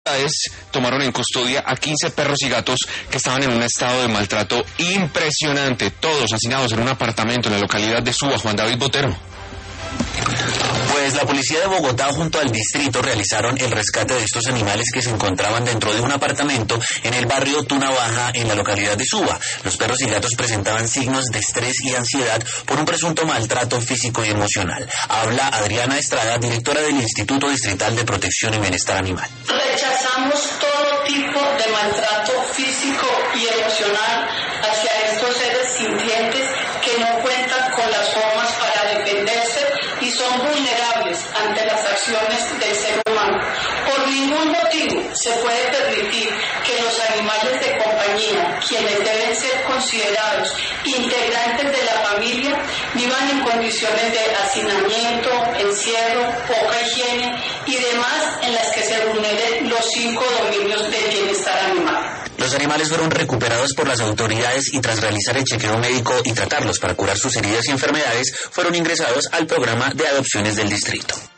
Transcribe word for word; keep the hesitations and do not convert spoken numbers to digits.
Tomaron en custodia a quince perros y gatos que estaban en un estado de maltrato impresionante, todos hacinados en un apartamento en la localidad de Suba. Juan David Botero. Pues la policía de Bogotá junto al distrito realizaron el rescate de estos animales que se encontraban dentro de un apartamento en el barrio Tuna Baja en la localidad de Suba. Los perros y gatos presentaban signos de estrés y ansiedad por un presunto maltrato físico y emocional. Habla Adriana Estrada, directora del Instituto Distrital de Protección y Bienestar Animal. Rechazamos todo tipo de maltrato físico y emocional hacia estos seres sintientes que no cuentan con las formas para defenderse y son vulnerables ante las acciones del ser humano. Por ningún motivo se puede permitir que los animales de compañía, quienes deben ser considerados integrantes de la familia, vivan en condiciones de hacinamiento, encierro, poca higiene y demás en las que se vulneren los cinco dominios del bienestar animal. Los animales fueron recuperados por las autoridades y tras realizar el chequeo médico y tratarlos para curar sus heridas y enfermedades, fueron ingresados al programa de adopciones del distrito.